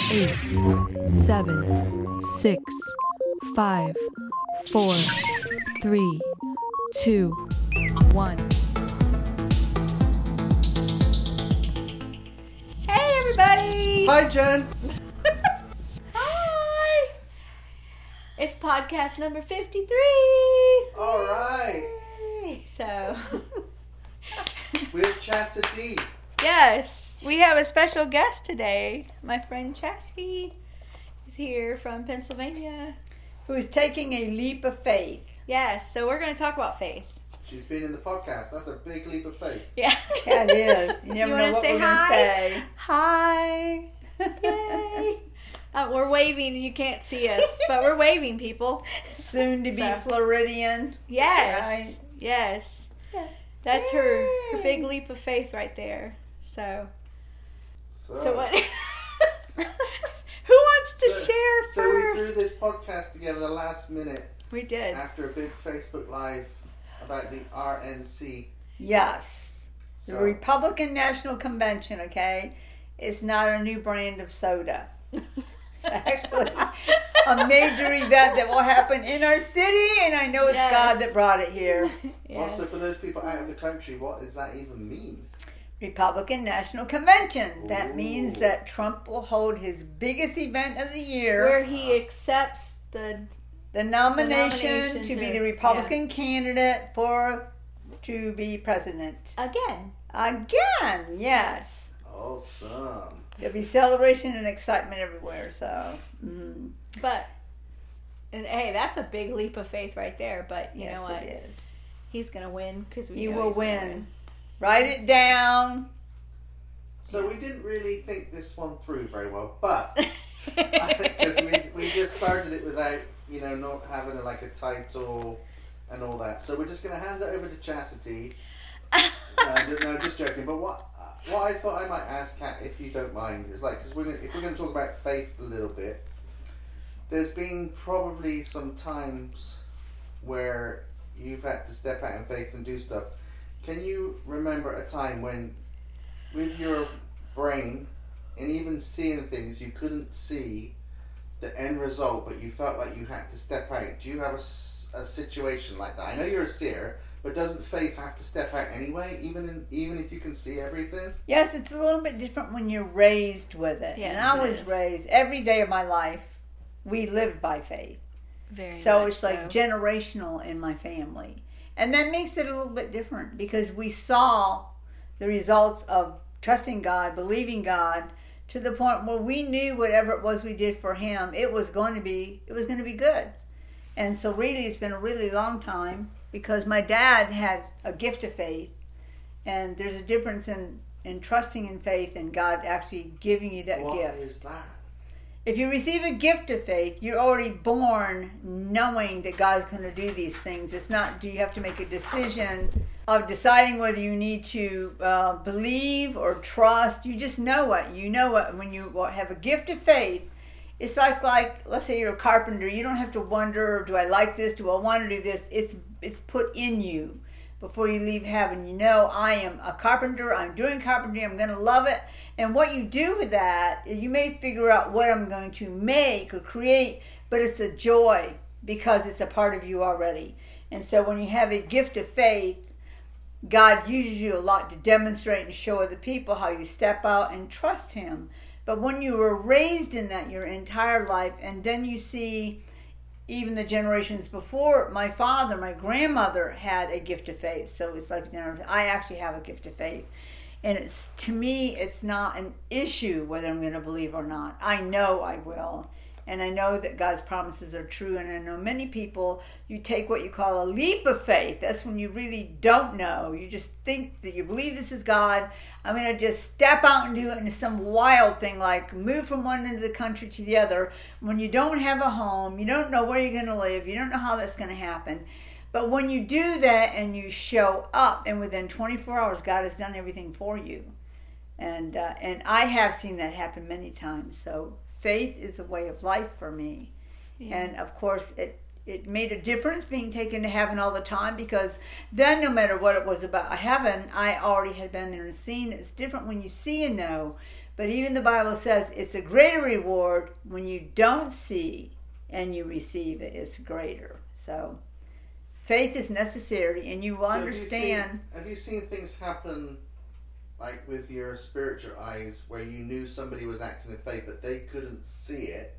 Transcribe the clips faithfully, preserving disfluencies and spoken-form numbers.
eight, seven, six, five, four, three, two, one. Hey, everybody! Hi, Jen. Hi! It's podcast number fifty-three. All right. Yay. So, With Chastity. yes, we have a special guest today. My friend Chastity is here from Pennsylvania. Who's taking a leap of faith. Yes, so we're going to talk about faith. She's been in the podcast. That's a big leap of faith. Yeah. Yeah, it is. You never You know wanna what say we're hi? going to say. Hi. Yay. Uh, we're waving. You can't see us, but we're waving, people. Soon to be So. Floridian. Yes. Right. Yes. That's her, her Yay. big leap of faith right there. So, So, so what? Who wants to so- share So we first? threw this podcast together the last minute We did. after a big Facebook Live about the R N C. Yes. The So, Republican National Convention, okay, is not a new brand of soda. It's actually a major event that will happen in our city, and I know it's Yes. God that brought it here. Yes. also, for those people out of the country, what does that even mean? Republican National Convention. That Ooh. means that Trump will hold his biggest event of the year. Where he accepts the The nomination, nomination to, be to- the Republican candidate for to be president. again. Again, yes. Awesome. There'll be celebration and excitement everywhere, so. Mm. But and hey, that's a big leap of faith right there. But you Yes, know what? it is. He's gonna win because we You know will he's gonna win. Write it down. So we didn't really think this one through very well, but win. because we, we just started it without, you know, not having a, like a title and all that. So we're just going to hand it over to Chastity. no, ju- no, just joking. But what what I thought I might ask, Kat, if you don't mind, is like, because we're gonna, if we're going to talk about faith a little bit, there's been probably some times where you've had to step out in faith and do stuff. Can you remember a time when, with your brain and even seeing things, you couldn't see the end result, but you felt like you had to step out? Do you have a, s- a situation like that? I know you're a seer, but doesn't faith have to step out anyway, even in, even if you can see everything? Yes, it's a little bit different when you're raised with it. Yes, and I it was is. raised, every day of my life, we lived by faith. Very So much it's like so. generational in my family. And that makes it a little bit different because we saw the results of trusting God, believing God, to the point where we knew whatever it was we did for Him, it was going to be it was going to be good. And so really it's been a really long time because my dad had a gift of faith, and there's a difference in, in trusting in faith and God actually giving you that What gift. is that? If you receive a gift of faith, you're already born knowing that God's going to do these things. It's not, do you have to make a decision of deciding whether you need to uh, believe or trust? You just know it. You know it. When you have a gift of faith, it's like, like let's say you're a carpenter. You don't have to wonder, do I like this? Do I want to do this? It's, it's put in you before you leave heaven. You know, I am a carpenter. I'm doing carpentry. I'm going to love it. And what you do with that is you may figure out what I'm going to make or create, but it's a joy because it's a part of you already. And so when you have a gift of faith, God uses you a lot to demonstrate and show other people how you step out and trust Him. But when you were raised in that your entire life, and then you see even the generations before, my father, my grandmother had a gift of faith. So it's like, you know, I actually have a gift of faith. And it's, to me, it's not an issue whether I'm going to believe or not. I know I will. And I know that God's promises are true. And I know many people, you take what you call a leap of faith. That's when you really don't know. You just think that you believe this is God. I'm going to just step out and do it into some wild thing like move from one end of the country to the other. When you don't have a home, you don't know where you're going to live. You don't know how that's going to happen. But when you do that and you show up, and within twenty-four hours, God has done everything for you. And uh, and I have seen that happen many times. So faith is a way of life for me. Yeah. And of course, it, it made a difference being taken to heaven all the time, because then no matter what it was about heaven, I already had been there and seen. It's different when you see and know. But even the Bible says it's a greater reward when you don't see and you receive it. It's greater. So faith is necessary, and you will So understand. Have you, seen, have you seen things happen, like with your spiritual eyes, where you knew somebody was acting in faith, but they couldn't see it,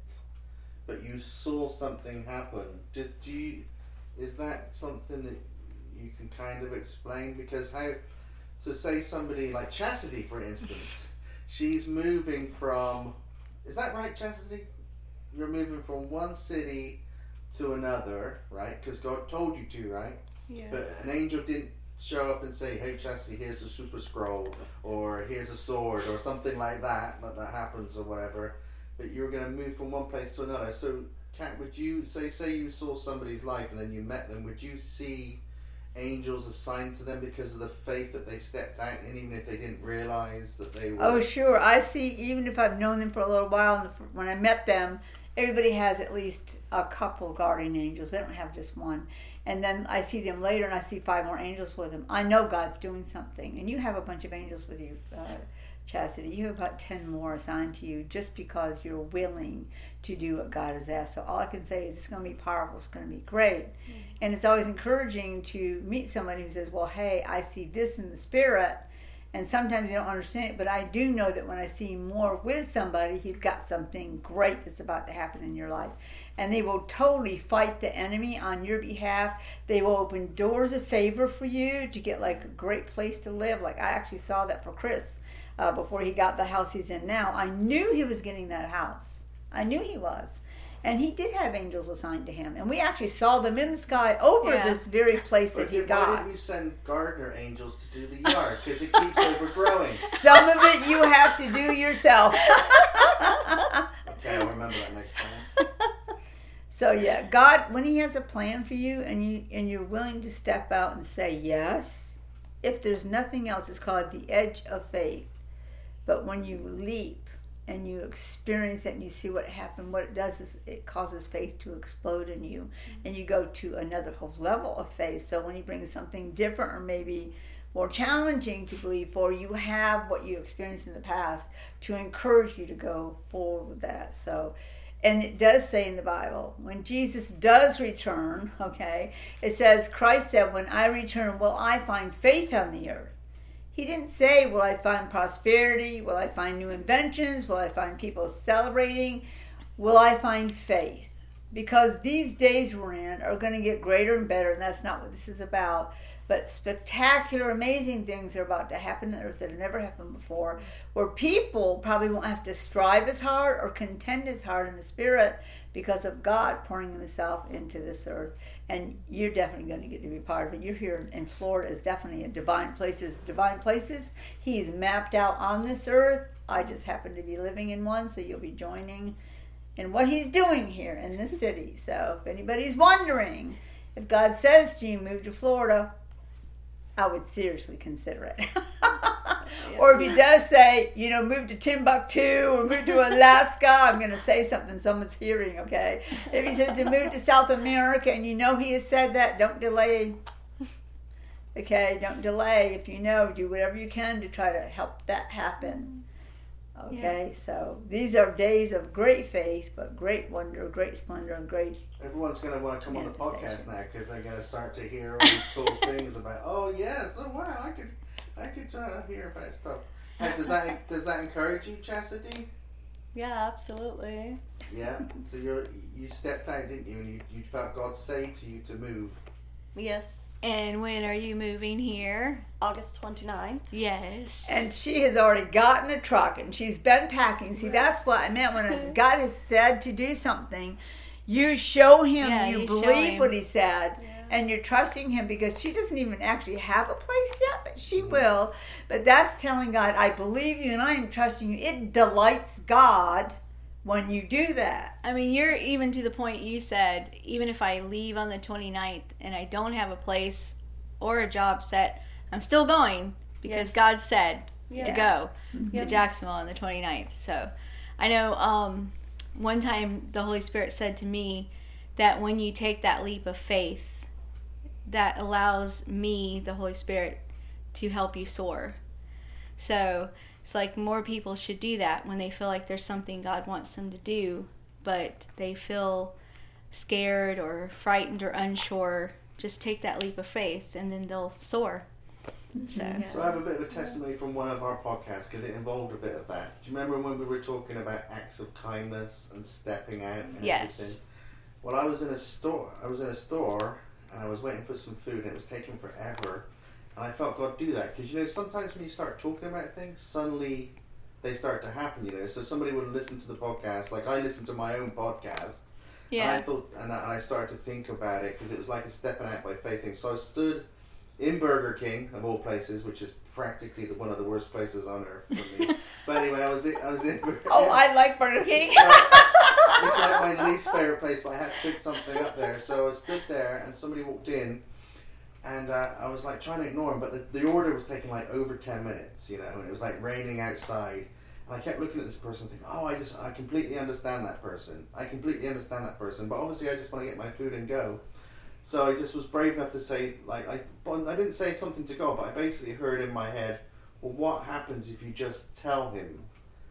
but you saw something happen? Do, do you, is that something that you can kind of explain? Because how, so say somebody like Chastity, for instance, she's moving from, is that right, Chastity? You're moving from one city to another, right? Because God told you to, right? Yes. But an angel didn't show up and say, hey, Chastity, here's a super scroll, or here's a sword, or something like that, that that happens, or whatever. But you're going to move from one place to another. So, Kat, would you, say, say you saw somebody's life and then you met them, would you see angels assigned to them because of the faith that they stepped out in, even if they didn't realize that they were? Oh, sure. I see, even if I've known them for a little while, and when I met them, everybody has at least a couple guardian angels. They don't have just one. And then I see them later, and I see five more angels with them. I know God's doing something. And you have a bunch of angels with you, uh, Chastity. You have about ten more assigned to you just because you're willing to do what God has asked. So all I can say is it's going to be powerful. It's going to be great. Mm-hmm. And it's always encouraging to meet somebody who says, well, hey, I see this in the spirit. And sometimes you don't understand it, but I do know that when I see more with somebody, he's got something great that's about to happen in your life. And they will totally fight the enemy on your behalf. They will open doors of favor for you to get like a great place to live. Like I actually saw that for Chris uh, before he got the house he's in now. I knew he was getting that house. I knew he was. And he did have angels assigned to him. And we actually saw them in the sky over Yeah. this very place But that he why got. didn't you send gardener angels to do the yard? Because it keeps overgrowing. Some of it you have to do yourself. Okay, I'll remember that next time. So yeah, God, when he has a plan for you and you and you're willing to step out and say yes, if there's nothing else, it's called the edge of faith. But when you leap and you experience it and you see what happened, what it does is it causes faith to explode in you, and you go to another whole level of faith. So when he brings something different or maybe more challenging to believe for, you have what you experienced in the past to encourage you to go forward with that. So, and it does say in the Bible, when Jesus does return, okay, it says, Christ said, when I return, will I find faith on the earth? He didn't say, will I find prosperity? Will I find new inventions? Will I find people celebrating? Will I find faith? Because these days we're in are going to get greater and better, and that's not what this is about. But spectacular, amazing things are about to happen on earth that have never happened before, where people probably won't have to strive as hard or contend as hard in the spirit because of God pouring himself into this earth. And you're definitely going to get to be part of it. You're here in Florida is definitely a divine place. There's divine places he's mapped out on this earth. I just happen to be living in one, so you'll be joining in what he's doing here in this city. So if anybody's wondering, if God says to you, move to Florida, I would seriously consider it. Or if he does say, you know, move to Timbuktu or move to Alaska, I'm going to say something someone's hearing, okay? If he says to move to South America and you know he has said that, don't delay. Okay, don't delay. If you know, do whatever you can to try to help that happen. Okay, yeah. So these are days of great faith, but great wonder, great splendor, and great. Everyone's going to want to come on the podcast now because they're going to start to hear all these cool things about, oh, yes, oh, wow, I could I could uh, hear about stuff. Hey, does that does that encourage you, Chastity? Yeah, absolutely. Yeah, so you're you stepped out, didn't you, and you, you felt God say to you to move. Yes. And when are you moving here? August twenty-ninth. Yes. And she has already gotten a truck and she's been packing. See, that's what I meant when I, God has said to do something. You show him yeah, you you believe what he said. Yeah. And you're trusting him because she doesn't even actually have a place yet, but she will. But that's telling God, I believe you and I am trusting you. It delights God when you do that. I mean, you're even to the point you said, even if I leave on the twenty-ninth and I don't have a place or a job set, I'm still going because yes. God said yeah. to go mm-hmm. to Jacksonville on the twenty-ninth. So I know um, one time the Holy Spirit said to me that when you take that leap of faith, that allows me, the Holy Spirit, to help you soar. So It's like more people should do that when they feel like there's something God wants them to do, but they feel scared or frightened or unsure. Just take that leap of faith, and then they'll soar. So, Yeah. So I have a bit of a testimony from one of our podcasts because it involved a bit of that. Do you remember when we were talking about acts of kindness and stepping out and Yes. everything? Well, I was in a store. I was in a store and I was waiting for some food and it was taking forever. And I felt God do that because, you know, sometimes when you start talking about things, suddenly they start to happen, you know. So somebody would listen to the podcast, like I listened to my own podcast. yeah. And I thought, and I, and I started to think about it because it was like a stepping out by faith thing. So I stood in Burger King, of all places, which is practically the, one of the worst places on earth for me. But anyway, I was in, I was in Burger King. Oh, I like Burger King. It's like my least favorite place, but I had to pick something up there. So I stood there, and somebody walked in, and uh, I was like trying to ignore him, but the, the order was taking like over ten minutes, you know, and it was like raining outside. And I kept looking at this person thinking, oh, I just, I completely understand that person. I completely understand that person. But obviously I just want to get my food and go. So I just was brave enough to say, like, I, I didn't say something to God, but I basically heard in my head, well, what happens if you just tell him?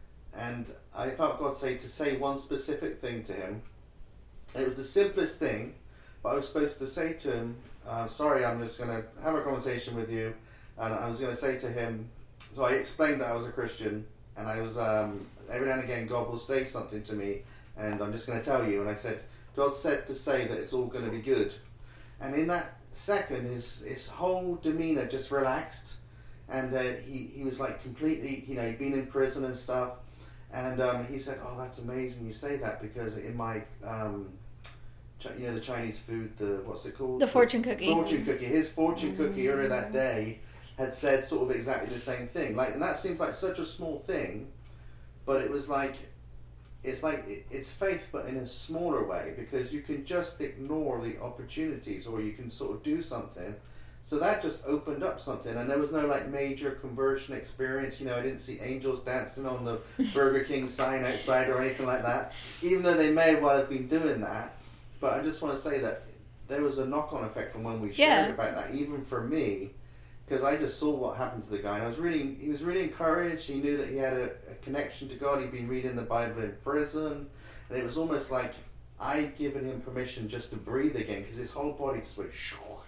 And I felt God say to say one specific thing to him. And it was the simplest thing, but I was supposed to say to him, uh, sorry, I'm just going to have a conversation with you. And I was going to say to him, so I explained that I was a Christian. And I was, um, every now and again, God will say something to me, and I'm just going to tell you. And I said, God said to say that it's all going to be good. And in that second, his his whole demeanor just relaxed. And uh, he, he was like completely, you know, he'd been in prison and stuff. And um, he said, oh, that's amazing you say that, because in my, um, Ch- you know, the Chinese food, the what's it called? The fortune cookie. Fortune cookie. His fortune cookie earlier that day had said sort of exactly the same thing. Like, and that seems like such a small thing, but it was like, it's like it, it's faith, but in a smaller way, because you can just ignore the opportunities, or you can sort of do something. So that just opened up something, and there was no like major conversion experience. You know, I didn't see angels dancing on the Burger King sign outside or anything like that, even though they may well have been doing that. But I just want to say that there was a knock-on effect from when we shared Yeah. about that, even for me, because I just saw what happened to the guy, and I was really, he was really encouraged. He knew that he had a, a connection to God. He'd been reading the Bible in prison, and it was almost like I'd given him permission just to breathe again, because his whole body just went.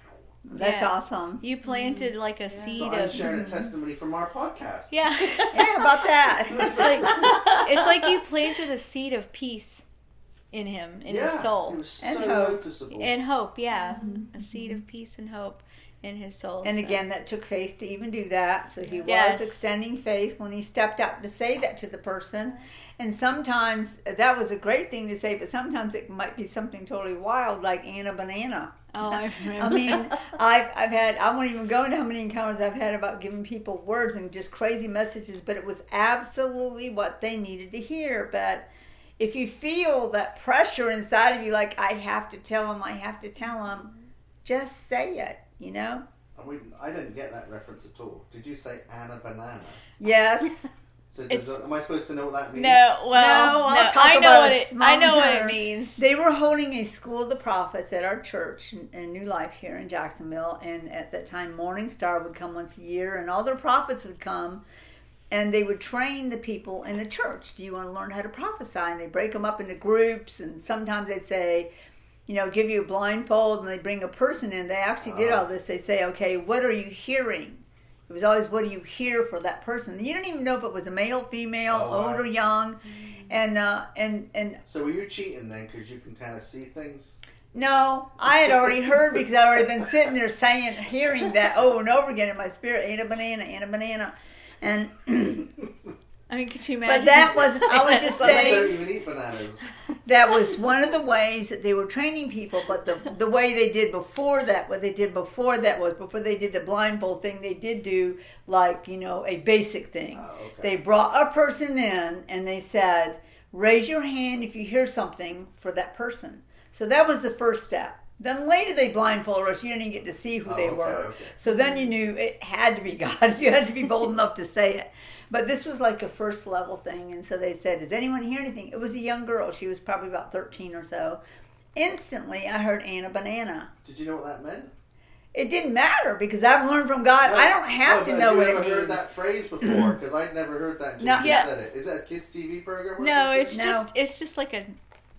That's Yeah. awesome. You planted like a So seed I'm of sharing a testimony from our podcast. yeah. Yeah, about that. It's like it's like you planted a seed of peace in him, in yeah, his soul, it was so And hope. noticeable. and hope. Yeah, a seed of peace and hope in his soul. And so. again, that took faith to even do that. So he Yes. was extending faith when he stepped up to say that to the person. And sometimes that was a great thing to say, but sometimes it might be something totally wild, like Anna Banana. Oh, I I remember. mean, I've, I've had, I won't even go into how many encounters I've had about giving people words and just crazy messages, but it was absolutely what they needed to hear. But if you feel that pressure inside of you, like, I have to tell them, I have to tell them, just say it, you know? And we, I didn't get that reference at all. Did you say Anna Banana? Yes. So It's- does, am I supposed to know what that means? no, well, No, I'll no, talk I know about what a it. I know what smaller- it means. They were holding a School of the Prophets at our church in, in New Life here in Jacksonville, and at that time Morning Star would come once a year, and all their prophets would come, and they would train the people in the church. Do you want to learn how to prophesy? And they break them up into groups, and sometimes they'd say, you know, give you a blindfold, and they'd bring a person in. They actually did all this. They'd say, okay, what are you hearing? It was always, what do you hear for that person? You didn't even know if it was a male, female, Oh, wow. old or young, and uh, and and So were you cheating then, because you can kind of see things? no, I had already heard, because I'd already been sitting there saying, hearing that over and over again in my spirit, ain't a banana, ain't a banana. And I mean, could you imagine? but that was, I would just I say, don't even eat bananas. that was one of the ways that they were training people. But the the way they did before that, what they did before that was, before they did the blindfold thing, they did do like, you know, a basic thing. Oh, okay. They brought a person in and they said, raise your hand if you hear something for that person. So that was the first step. Then later they blindfolded us. You didn't even get to see who Oh, they okay, were. okay. So then you knew it had to be God. You had to be bold enough to say it. But this was like a first level thing. And so they said, does anyone hear anything? It was a young girl. She was probably about thirteen or so. Instantly I heard Anna Banana. Did you know what that meant? it didn't matter because I've learned from God. No, I don't have no, to but know have what you it ever means. heard that phrase before? Because I'd never heard that until No. you Yeah. said it. Is that a kids' T V program or No, something? it's No. just it's just like a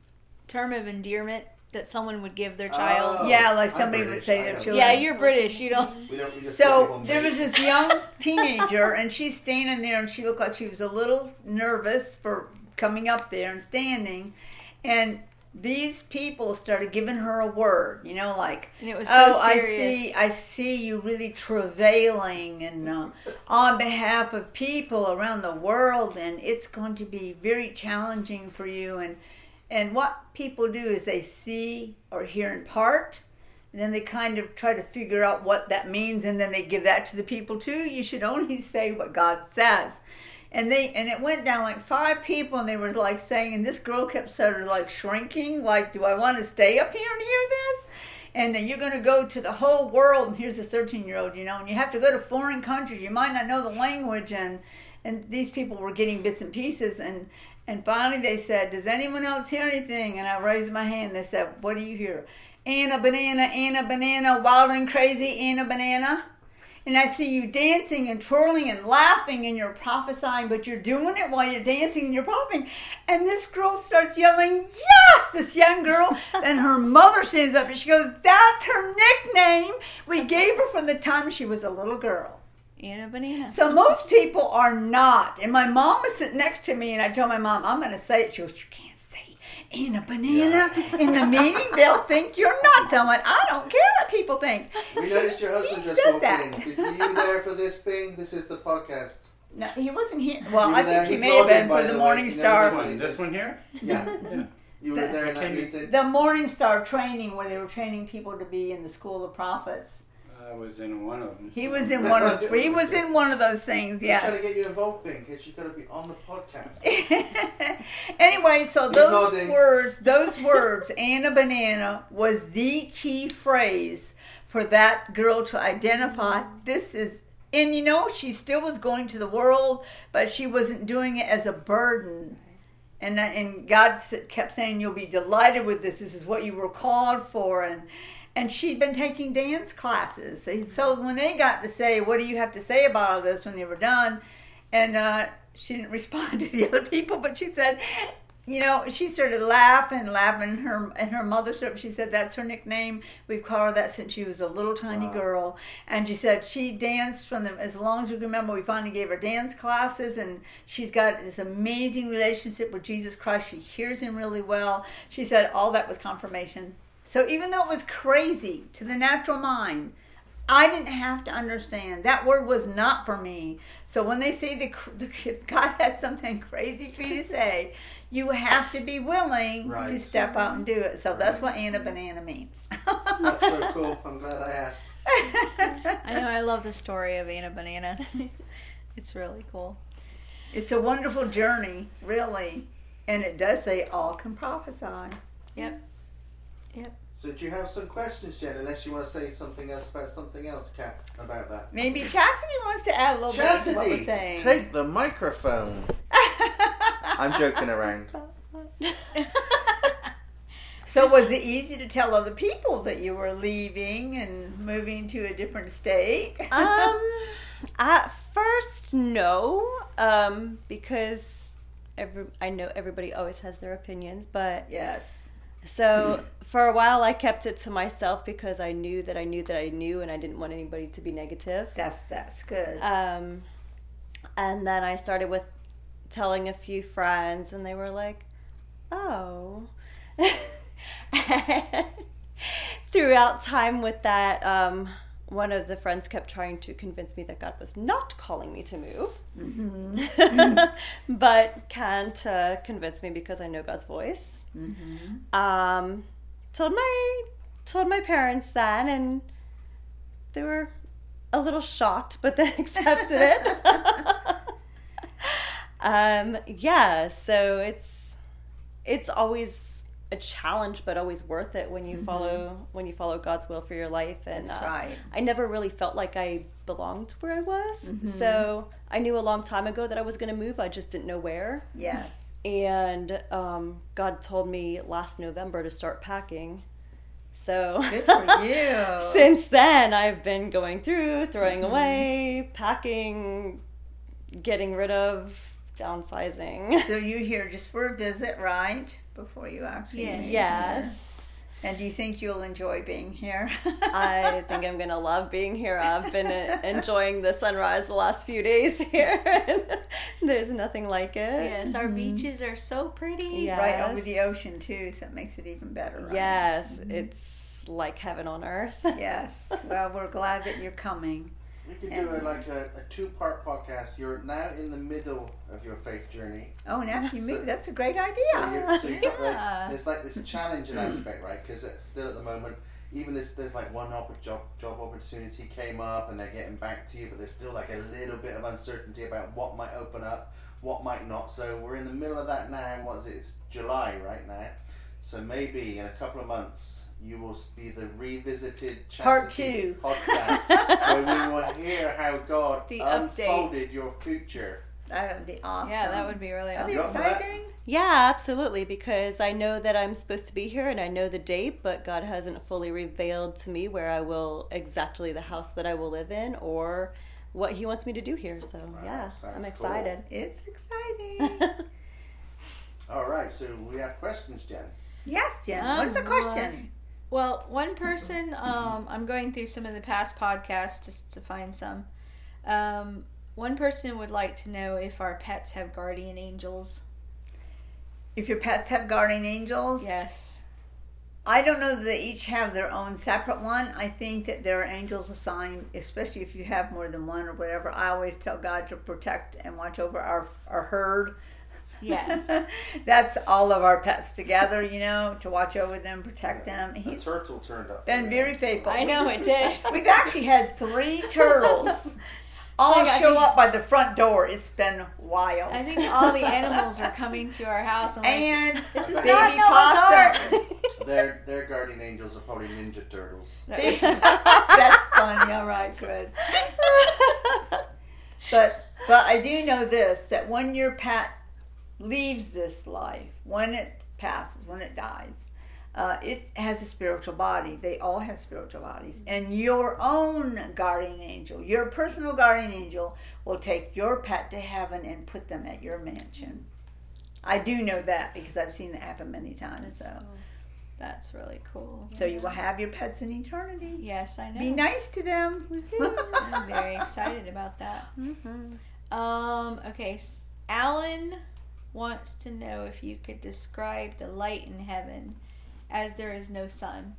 term of endearment that someone would give their child. Oh, Yeah, like I'm somebody would British, say I their know. children. Yeah, you're British. You don't. We don't. We just call people So there was mate. this young teenager, and she's standing there, and she looked like she was a little nervous for coming up there and standing, and these people started giving her a word, you know, like, And it was so oh, I serious. see, I see you really travailing, and uh, on behalf of people around the world, and it's going to be very challenging for you, and and what people do is they see or hear in part. And then they kind of try to figure out what that means, and then they give that to the people too. You should only say what God says. And they and it went down like five people, and they were like saying, and this girl kept sort of like shrinking, like, do I want to stay up here and hear this? And then you're going to go to the whole world, and here's a thirteen-year-old, you know, and you have to go to foreign countries. You might not know the language, and and these people were getting bits and pieces, and and finally they said, does anyone else hear anything? And I raised my hand. They said, what do you hear? Anna banana, Anna banana, wild and crazy, Anna banana. And I see you dancing and twirling and laughing, and you're prophesying, but you're doing it while you're dancing and you're prophesying. And this girl starts yelling, yes, this young girl. And her mother stands up and she goes, that's her nickname we gave her from the time she was a little girl. Anna Banana. So most people are not. And my mom was sitting next to me, and I told my mom, I'm going to say it. She goes, you can't say Anna Banana in the meeting. They'll think you're nuts. I'm like, I don't care what people think. We noticed your husband He just said walked that. in. Did, were you there for this thing? This is the podcast. No, he wasn't here. Well, You I were there. think he He's may have logging, been by for the the way. Morning He knows Star. this One, this one here? Yeah. Yeah. You were The- there in that I came- meeting? The Morning Star training where they were training people to be in the School of Prophets. I was in one of them. He was in one of he was in one of those things, He's trying yes. to get you involved, Bing, because you've got to be on the podcast. Anyway, so He's those nodding. words, those words, Anna Banana was the key phrase for that girl to identify. This is, and you know, she still was going to the world, but she wasn't doing it as a burden. And and God s- kept saying, "You'll be delighted with this. This is what you were called for." And and she'd been taking dance classes. So when they got to say, "What do you have to say about all this?" when they were done, and uh, she didn't respond to the other people, but she said, you know, she started laughing, laughing. And her and her mother started. She said that's her nickname. We've called her that since she was a little tiny Wow. girl. And she said she danced from them as long as we can remember. We finally gave her dance classes, and she's got this amazing relationship with Jesus Christ. She hears him really well. She said all that was confirmation. So even though it was crazy to the natural mind, I didn't have to understand. That word was not for me. So when they say the, the if God has something crazy for you to say, you have to be willing Right. to step out and do it. So that's what Anna Banana means. That's so cool. I'm glad I asked. I know. I love the story of Anna Banana. It's really cool. It's a wonderful journey, really. And it does say all can prophesy. Yep. Yep. So do you have some questions, Jen? Unless you want to say something else about something else, Kat, about that. Maybe Chastity wants to add a little bit to what we're Chastity, saying. take the microphone. I'm joking around. So was it easy to tell other people that you were leaving and moving to a different state? Um, at first, no, um, because every I know everybody always has their opinions, but Yes. so for a while I kept it to myself because I knew that I knew that I knew, and I didn't want anybody to be negative. That's that's good. Um, and then I started with telling a few friends, and they were like, "Oh." Throughout time with that, um, one of the friends kept trying to convince me that God was not calling me to move, Mm-hmm. but can't uh, convince me because I know God's voice. Mm-hmm. Um, told my told my parents that, and they were a little shocked, but then accepted it. um, yeah, so it's it's always a challenge, but always worth it when you Mm-hmm. follow when you follow God's will for your life. And That's uh, right. I never really felt like I belonged where I was. Mm-hmm. So I knew a long time ago that I was going to move. I just didn't know where. Yes. And um, God told me last November to start packing. So Good for you. since then, I've been going through, throwing away, packing, getting rid of, downsizing. So you're here just for a visit, right? Before you actually Yes. leave. Yes. And do you think you'll enjoy being here? I think I'm going to love being here. I've been uh, enjoying the sunrise the last few days here. There's nothing like it. Yes, our beaches are so pretty. Yeah. Right Yes. over the ocean too, so it makes it even better. Right? Yes, it's like heaven on earth. Yes. Well, we're glad that you're coming. We could do a, like a, a two-part podcast. You're now in the middle of your faith journey. Oh, now you So- move. That's a great idea. So, you're, so you've got Yeah. like, there's like this challenging aspect, right? Because still at the moment, even this, there's like one opp- job job opportunity came up, and they're getting back to you, but there's still like a little bit of uncertainty about what might open up, what might not. So we're in the middle of that now. What is it? It's July right now. So maybe in a couple of months, you will be the revisited Part Chastity two. podcast, where we will hear how God The unfolded update. your future. That would be awesome. Yeah, that would be really That'd be awesome. Love that. exciting. Yeah, absolutely, because I know that I'm supposed to be here and I know the date, but God hasn't fully revealed to me where I will, exactly the house that I will live in or what He wants me to do here. So, yeah, sounds I'm cool. excited. It's exciting. All right, so we have questions, Jen. Yes, Jen. Um, what is the question? Well, one person, um, I'm going through some of the past podcasts just to find some. Um, one person would like to know if our pets have guardian angels. If your pets have guardian angels, Yes. I don't know that they each have their own separate one. I think that there are angels assigned, especially if you have more than one or whatever. I always tell God to protect and watch over our our herd. Yes. That's all of our pets together, you know, to watch over them, protect them. The He's turtle turned up. been very faithful. I know it did. We've actually had three turtles all like I show think- up by the front door. It's been wild. I think all the animals are coming to our house. I'm like, and this is baby not Noah's Ark. possums. Their their guardian angels are probably Ninja Turtles. That's funny. All right, Chris. But but I do know this, that when your pet leaves this life, when it passes, when it dies, uh, it has a spiritual body. They all have spiritual bodies. And your own guardian angel, your personal guardian angel, will take your pet to heaven and put them at your mansion. I do know that because I've seen that happen many times. So, That's really cool. so you will have your pets in eternity. Yes, I know. Be nice to them. I'm very excited about that. Um, okay, s- Alan wants to know if you could describe the light in heaven as there is no sun.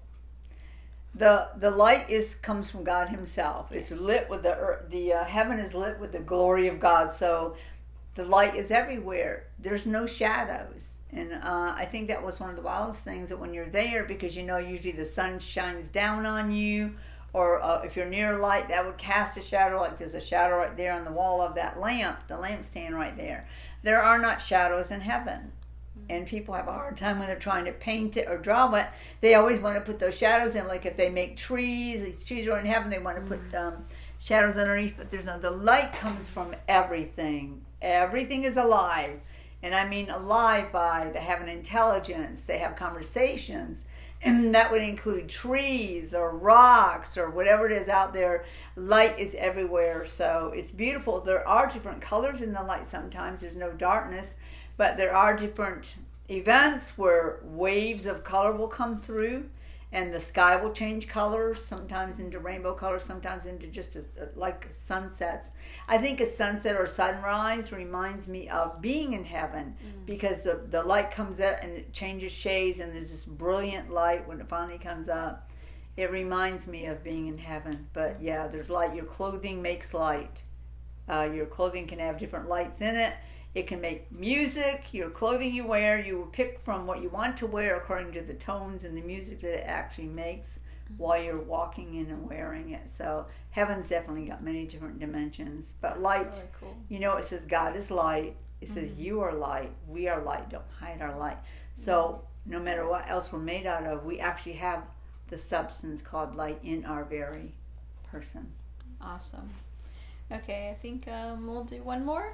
The the light is comes from God Himself. It's lit with the earth, the uh, heaven is lit with the glory of God. So the light is everywhere. There's no shadows, and uh, I think that was one of the wildest things, that when you're there, because you know usually the sun shines down on you, or uh, if you're near light, that would cast a shadow. Like there's a shadow right there on the wall of that lamp, the lampstand right there. There are not shadows in heaven. And people have a hard time when they're trying to paint it or draw it. They always want to put those shadows in. Like if they make trees, these trees are in heaven, they want to put um, shadows underneath. But there's no, the light comes from everything. Everything is alive. And I mean alive by they have an intelligence, they have conversations. And that would include trees or rocks or whatever it is out there. Light is everywhere. So it's beautiful. There are different colors in the light sometimes. There's no darkness. But there are different events where waves of color will come through, and the sky will change colors, sometimes into rainbow colors, sometimes into just a, like sunsets. I think a sunset or sunrise reminds me of being in heaven, mm. because the, the light comes up and it changes shades, and there's this brilliant light when it finally comes up. It reminds me of being in heaven. But yeah, there's light. Your clothing makes light. Uh, your clothing can have different lights in it. It can make music. Your clothing you wear, you will pick from what you want to wear according to the tones and the music that it actually makes while you're walking in and wearing it. So heaven's definitely got many different dimensions. But That's light, really cool. you know, it says God is light. It says Mm-hmm. you are light. We are light. Don't hide our light. So no matter what else we're made out of, we actually have the substance called light in our very person. Awesome. Okay, I think um, we'll do one more.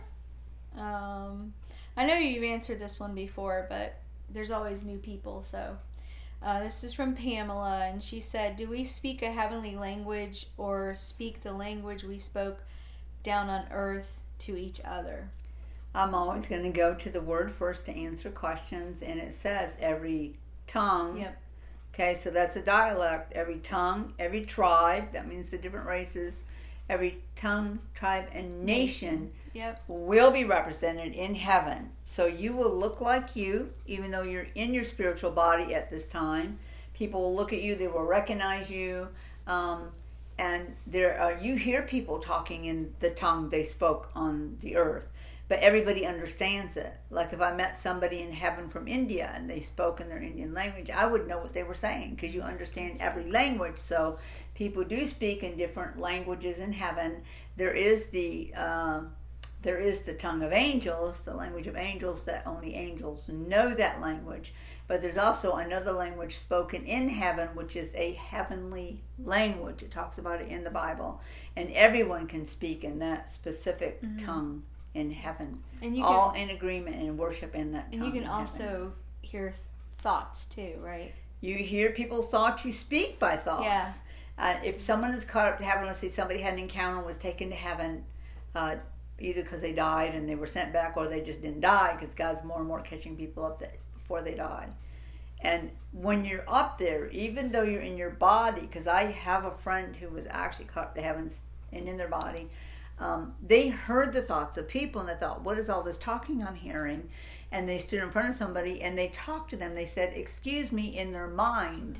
Um, I know you've answered this one before, but there's always new people. So, Uh, this is from Pamela, and she said, "Do we speak a heavenly language or speak the language we spoke down on earth to each other?" I'm always going to go to the word first to answer questions, and it says every tongue. Yep. Okay, so that's a dialect. Every tongue, every tribe, that means the different races, every tongue, tribe, and nation Yep. will be represented in heaven. So you will look like you, even though you're in your spiritual body at this time. People will look at you, they will recognize you, um, and there are, you hear people talking in the tongue they spoke on the earth, but everybody understands it. Like if I met somebody in heaven from India and they spoke in their Indian language, I would know what they were saying because you understand every language. So people do speak in different languages in heaven. There is the uh, there is the tongue of angels, the language of angels, that only angels know that language. But there's also another language spoken in heaven, which is a heavenly language. It talks about it in the Bible, and everyone can speak in that specific mm-hmm. tongue in heaven, and you all can, in agreement and worship in that tongue. And you can in also heaven. hear th- thoughts too, right? You hear people's thoughts, you speak by thoughts. Yeah. Uh, if someone is caught up to heaven, let's say somebody had an encounter and was taken to heaven, uh, either because they died and they were sent back, or they just didn't die, because God's more and more catching people up that, before they die. And when you're up there, even though you're in your body, because I have a friend who was actually caught up to heaven and in their body, um, they heard the thoughts of people and they thought, what is all this talking I'm hearing? And they stood in front of somebody and they talked to them. They said, excuse me, in their mind.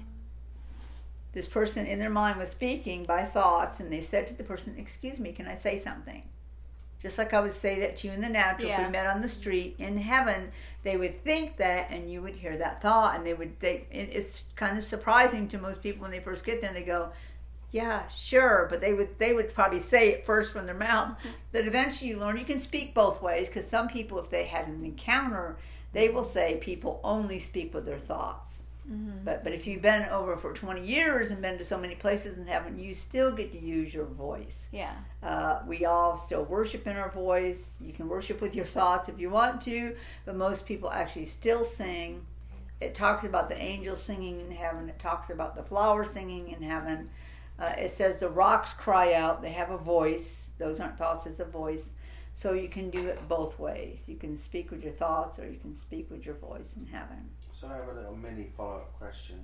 This person in their mind was speaking by thoughts, and they said to the person, excuse me, can I say something? Just like I would say that to you in the natural. Yeah. If we met on the street, in heaven, they would think that, and you would hear that thought, and they would. They, it's kind of surprising to most people when they first get there, and they go, yeah, sure, but they would they would probably say it first from their mouth. But eventually you learn you can speak both ways, because some people, if they had an encounter, they will say people only speak with their thoughts. Mm-hmm. But but if you've been over for twenty years and been to so many places in heaven, you still get to use your voice. Yeah. Uh, we all still worship in our voice. You can worship with your thoughts if you want to, but most people actually still sing. It talks about the angels singing in heaven. It talks about the flowers singing in heaven. Uh, it says the rocks cry out. They have a voice. Those aren't thoughts, it's a voice. So you can do it both ways. You can speak with your thoughts, or you can speak with your voice in heaven. So I have a little mini follow-up question.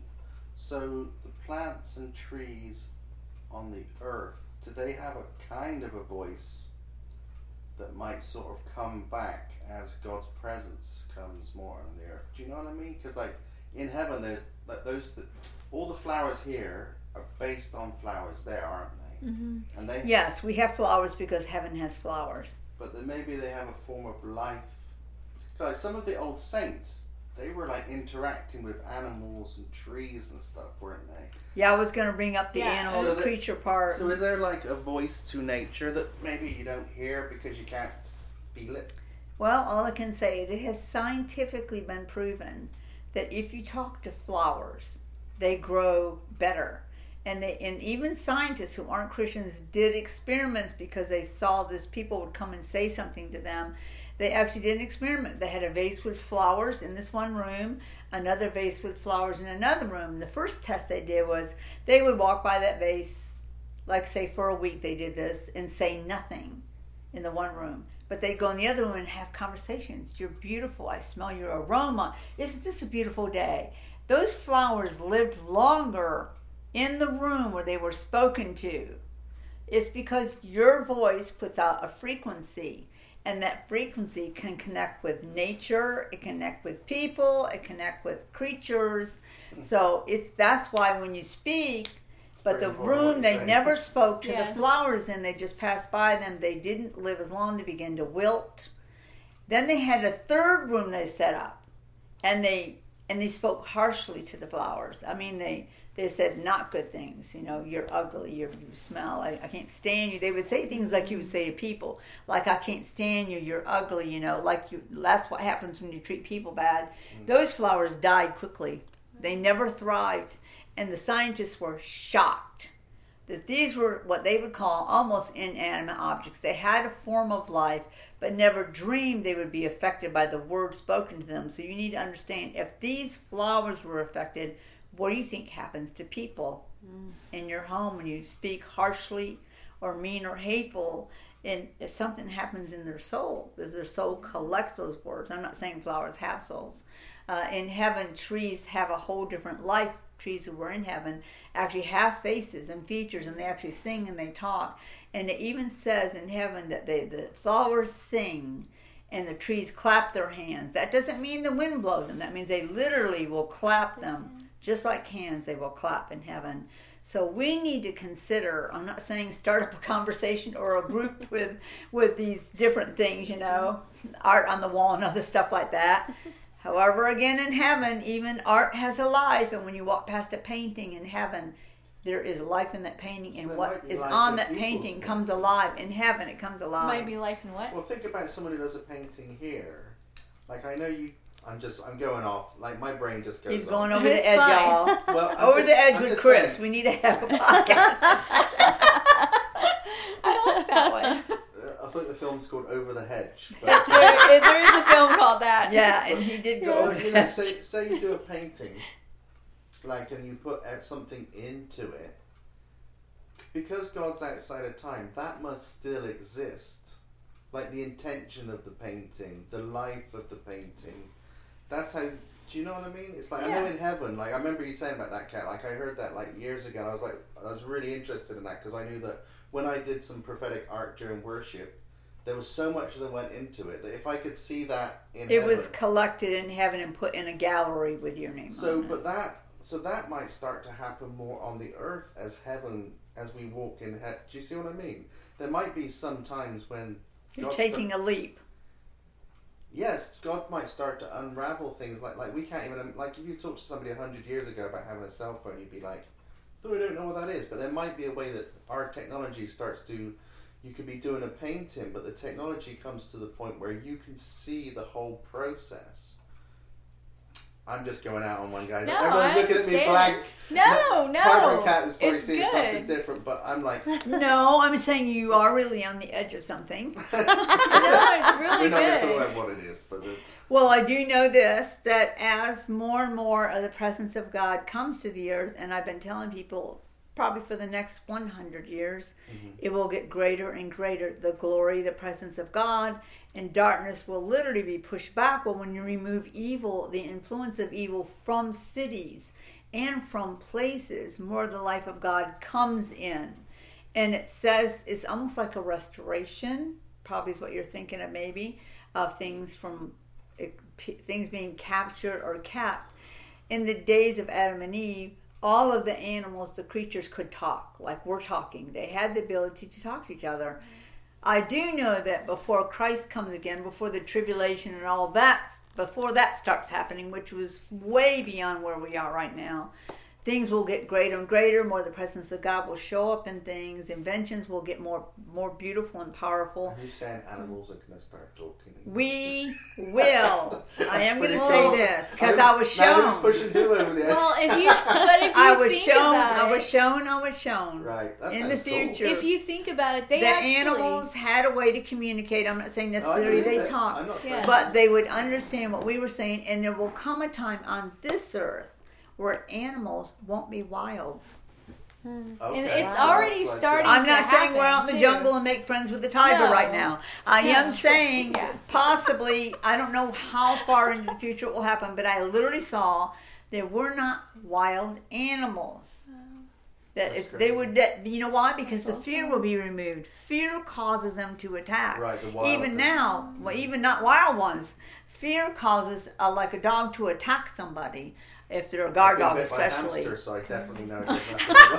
So the plants and trees on the earth, do they have a kind of a voice that might sort of come back as God's presence comes more on the earth? Do you know what I mean? Because like in heaven, there's like those that all the flowers here are based on flowers there, aren't they? Mm-hmm. And they Yes, we have flowers because heaven has flowers. But then maybe they have a form of life. Like some of the old saints, they were like interacting with animals and trees and stuff, weren't they? Yeah, I was going to bring up the Yeah. animal, So the is it- creature part. So is there like a voice to nature that maybe you don't hear because you can't feel it? Well, all I can say, it has scientifically been proven that if you talk to flowers, they grow better. And they, and even scientists who aren't Christians did experiments because they saw this. People would come and say something to them. They actually did an experiment. They had a vase with flowers in this one room, another vase with flowers in another room. The first test they did was they would walk by that vase, like say for a week they did this, and say nothing in the one room. But they'd go in the other room and have conversations. You're beautiful. I smell your aroma. Isn't this a beautiful day? Those flowers lived longer in the room where they were spoken to. It's because your voice puts out a frequency, and that frequency can connect with nature, it can connect with people, it can connect with creatures. So it's that's why when you speak, but Very the important what room you they say. never spoke to Yes. the flowers in, they just passed by them. They didn't live as long, they began to wilt. Then they had a third room they set up, and they and they spoke harshly to the flowers. I mean, they they said not good things. You know, you're ugly, you're, you smell, I, I can't stand you. They would say things like you would say to people, like I can't stand you, you're ugly, you know, like you. That's what happens when you treat people bad. Mm. Those flowers died quickly. They never thrived. And the scientists were shocked that these were what they would call almost inanimate objects. They had a form of life, but never dreamed they would be affected by the words spoken to them. So you need to understand, if these flowers were affected, what do you think happens to people mm. in your home when you speak harshly or mean or hateful? And if something happens in their soul, because their soul collects those words. I'm not saying flowers have souls. Uh, in heaven, trees have a whole different life. Trees who were in heaven actually have faces and features, and they actually sing and they talk. And it even says in heaven that they, the flowers sing and the trees clap their hands. That doesn't mean the wind blows them. That means they literally will clap them. Just like hands, they will clap in heaven. So we need to consider, I'm not saying start up a conversation or a group with with these different things, you know, art on the wall and other stuff like that. However, again, in heaven, even art has a life. And when you walk past a painting in heaven, there is life in that painting. So and there what might be is life on in that people's painting paintings. comes alive. In heaven, it comes alive. Might be life in what? Well, think about someone who does a painting here. Like, I know you, I'm just, I'm going off. Like, my brain just goes He's going off. over the It's edge, fine. y'all. Well, I'm Over just- the edge I'm with just Chris. saying, We need to have a podcast. I like that one. uh, I think the film's called Over the Hedge. But, there, there is a film called that. Yeah, and he did go over But, the you know, edge. say, say you do a painting, like, and you put uh, something into it, because God's outside of time, that must still exist. Like the intention of the painting, the life of the painting. That's how, do you know what I mean? It's like, I know Yeah. in heaven, like, I remember you saying about that, Cat, like, I heard that, like, years ago, and I was like, I was really interested in that, because I knew that when I did some prophetic art during worship, there was so much that went into it, that if I could see that in It heaven. was collected in heaven and put in a gallery with your name So, on it. but that, so that might start to happen more on the earth as heaven, as we walk in heaven. Do you see what I mean? There might be some times when You're God taking start- a leap. yes, God might start to unravel things like like we can't even like if you talk to somebody a hundred years ago about having a cell phone, you'd be like, "No, we don't know what that is." But there might be a way that our technology starts to. You could be doing a painting, but the technology comes to the point where you can see the whole process. I'm just going out on one, guys. No, Everyone's I looking at me understand. blank. No, no. Barbara Cat is probably It's seeing something good. different, but I'm like, we're No, I'm saying you are really on the edge of something. No, it's really not going to talk good. about what it is, but it's, Well, I do know this, that as more and more of the presence of God comes to the earth, and I've been telling people probably for the next one hundred years, mm-hmm. it will get greater and greater, the glory, the presence of God, and darkness will literally be pushed back. Well, when you remove evil, the influence of evil from cities and from places, more of the life of God comes in. And it says it's almost like a restoration, probably is what you're thinking of maybe, of things from things being captured or kept. In the days of Adam and Eve, all of the animals, the creatures could talk, like we're talking. They had the ability to talk to each other. I do know that before Christ comes again, before the tribulation and all that, before that starts happening, which was way beyond where we are right now, things will get greater and greater. More of the presence of God will show up in things. Inventions will get more more beautiful and powerful. who's saying animals are going to start talking? We will. I am going to Pretty say cool. this because I was Now who's shown. pushing who over the edge? Well, if you, but if you I was think shown. about I it, was shown. I was shown. Right, that In the sounds cool. future, if you think about it, they the actually, animals had a way to communicate. I'm not saying No, I necessarily believe they it. talk. I'm not Yeah. afraid. But they would understand what we were saying, and there will come a time on this earth where animals won't be wild. Okay, And it's so already that's like- starting. I'm to not saying we're out in happen, the too. jungle and make friends with the tiger No. right now. I No. am saying Yeah. possibly, I don't know how far into the future it will happen, but I literally saw there were not wild animals. That That's if they crazy. would, that, you know why? Because the That's fear awesome. will be removed. Fear causes them to attack. Right, the Even wildness. now, well, even not wild ones. Fear causes uh, like a dog to attack somebody. If they're a guard I've been dog, bit by a especially. hamster, so I definitely know it doesn't have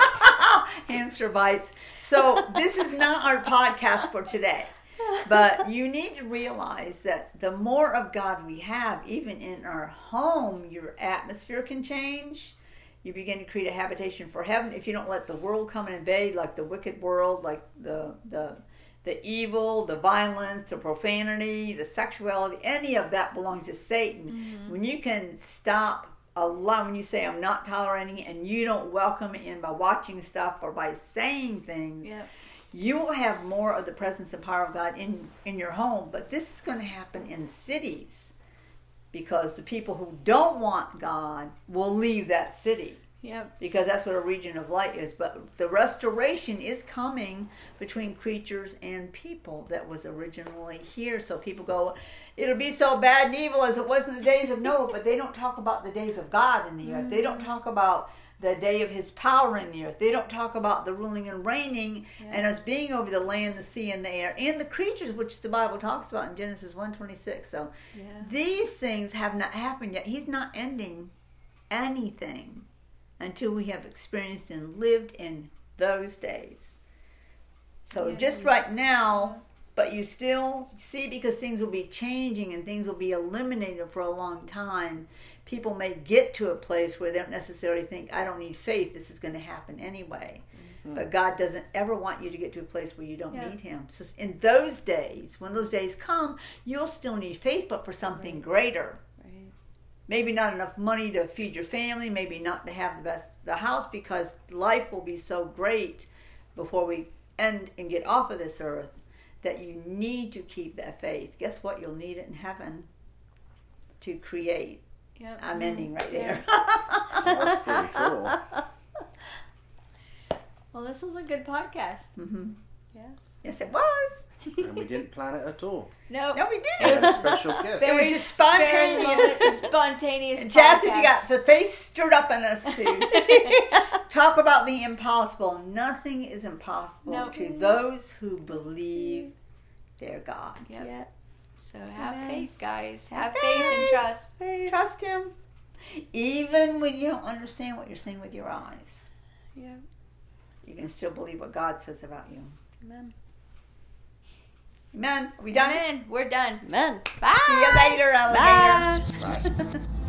to Hamster bites. So this is not our podcast for today. But you need to realize that the more of God we have, even in our home, your atmosphere can change. You begin to create a habitation for heaven if you don't let the world come and invade, like the wicked world, like the the the evil, the violence, the profanity, the sexuality. Any of that belongs to Satan. Mm-hmm. When you can stop allow when you say I'm not tolerating it, and you don't welcome it in by watching stuff or by saying things, Yep. you will have more of the presence and power of God in in your home. But this is going to happen in cities. because the people who don't want God will leave that city. Yep. Because that's what a region of light is. But the restoration is coming between creatures and people that was originally here. So people go, it'll be so bad and evil as it was in the days of Noah, but they don't talk about the days of God in the mm-hmm. earth. They don't talk about the day of his power in the earth. They don't talk about the ruling and reigning yeah. and us being over the land, the sea, and the air, and the creatures, which the Bible talks about in Genesis one twenty-six. So yeah. these things have not happened yet. He's not ending anything until we have experienced and lived in those days. So yeah. just right now, but you still see, because things will be changing and things will be eliminated for a long time, people may get to a place where they don't necessarily think, I don't need faith, this is going to happen anyway. Mm-hmm. But God doesn't ever want you to get to a place where you don't yeah. need him. So in those days, when those days come, you'll still need faith, but for something right. greater. Maybe not enough money to feed your family, maybe not to have the best the house, because life will be so great before we end and get off of this earth that you need to keep that faith. Guess what? You'll need it in heaven to create. Yep. I'm ending right there. That's pretty cool. Well, this was a good podcast. Mm-hmm. Yeah. Yes, it was. And we didn't plan it at all. No. No, we It didn't. was a special gift. It was just spontaneous. Spontaneous. And Chastity podcast. got the faith stirred up in us to talk about the impossible. Nothing is impossible Nope. to those who believe their God. Yep. Yep. So have Amen. faith, guys. Have Faith. faith and trust. Trust him. Even when you don't understand what you're seeing with your eyes, Yeah. you can still believe what God says about you. Amen. Amen. Are we done? Amen. We're done. Amen. Bye. See you later, alligator. Bye. Right.